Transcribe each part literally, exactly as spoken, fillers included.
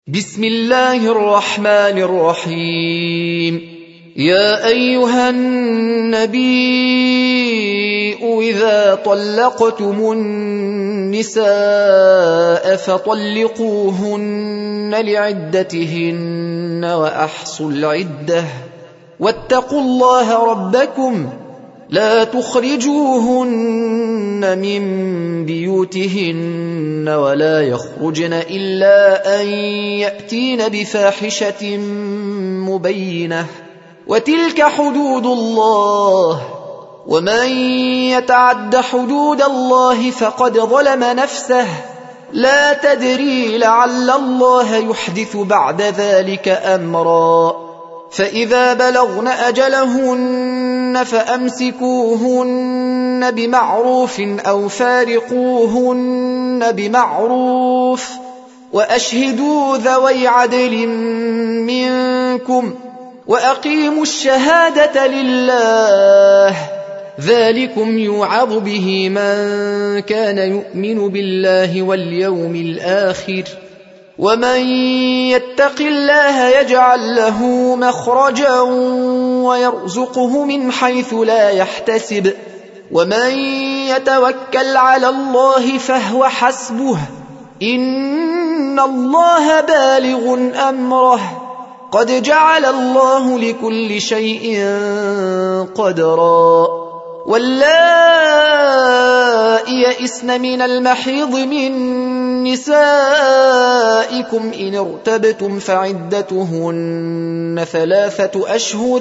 بسم الله الرحمن الرحيم. يا أيها النبي إذا طلقتم النساء فطلقوهن لعدتهن وأحصوا العدة واتقوا الله ربكم لا تخرجوهن من بيوتهن ولا يخرجن إلا أن يأتين بفاحشة مبينة وتلك حدود الله ومن يتعد حدود الله فقد ظلم نفسه لا تدري لعل الله يحدث بعد ذلك أمرا فإذا بلغن أجلهن فأمسكوهن بمعروف أو فارقوهن بمعروف وأشهدوا ذوي عدل منكم وأقيموا الشهادة لله ذلكم يوعظ به من كان يؤمن بالله واليوم الآخر ومن يتق الله يجعل له مخرجا ويرزقه من حيث لا يحتسب ومن يتوكل على الله فهو حسبه إن الله بالغ أمره قد جعل الله لكل شيء قدرا واللائي يئسن من المحيض من نسائكم إن ارتبتم فعدتهن ثلاثة أشهر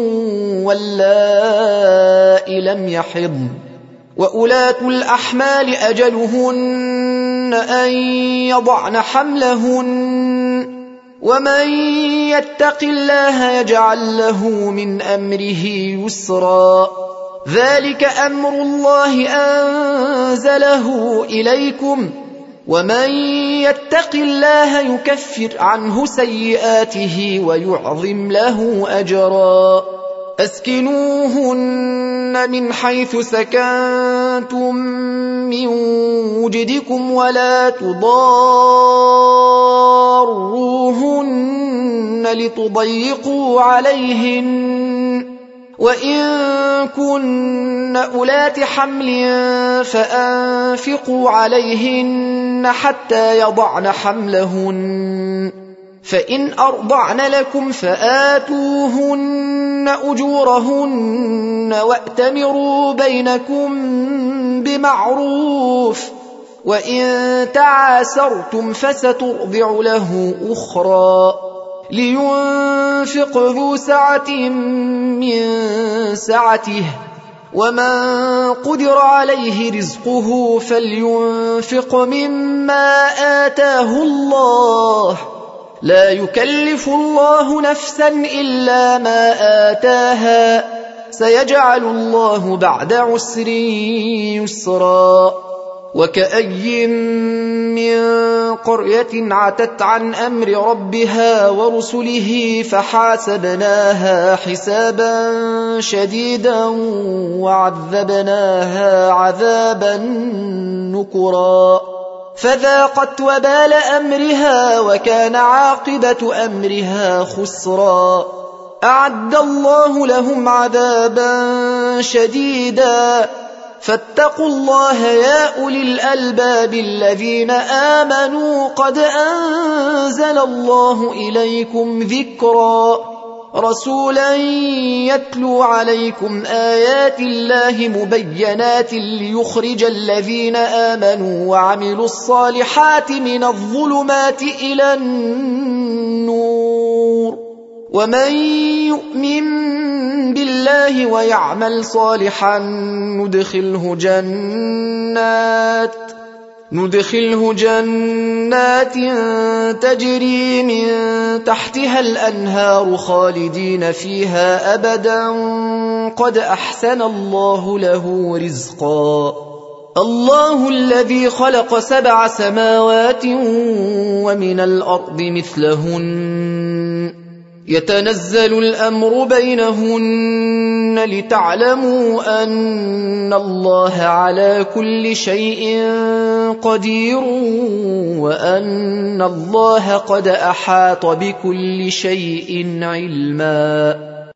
واللائي لم يحضن وأولاة الأحمال أجلهن أن يضعن حملهن ومن يتق الله يجعل له من أمره يسرا ذلك أمر الله أنزله إليكم ومن يتق الله يكفر عنه سيئاته ويعظم له أجرا أسكنوهن من حيث سكنتم من وجدكم ولا تضاروهن لتضيقوا عليهن وإن كن أولات حمل فأنفقوا عليهن حتى يضعن حملهن فإن أرضعن لكم فآتوهن أجورهن وأتمروا بينكم بمعروف وإن تعاسرتم فسترضع له أخرى لينفق ذو سعة من سعته ومن قدر عليه رزقه فلينفق مما آتاه الله لا يكلف الله نفسا إلا ما آتاها سيجعل الله بعد عسر يسرا وكأي من قرية عتت عن أمر ربها ورسله فحاسبناها حسابا شديدا وعذبناها عذابا نكرا فذاقت وبال أمرها وكان عاقبة أمرها خسرا أعد الله لهم عذابا شديدا فاتقوا الله يا أولي الألباب الذين آمنوا قد أنزل الله إليكم ذكرا رسولا يتلو عليكم آيات الله مبينات ليخرج الذين آمنوا وعملوا الصالحات من الظلمات إلى النور ومن يؤمن بالله ويعمل صالحا ندخله جنات ندخله جنات تجري من تحتها الأنهار خالدين فيها أبدا قد أحسن الله له رزقا الله الذي خلق سبع سماوات ومن الأرض مثلهن يتنزل الأمر بينهن لتعلموا أن الله على كل شيء قدير وأن الله قد أحاط بكل شيء علما.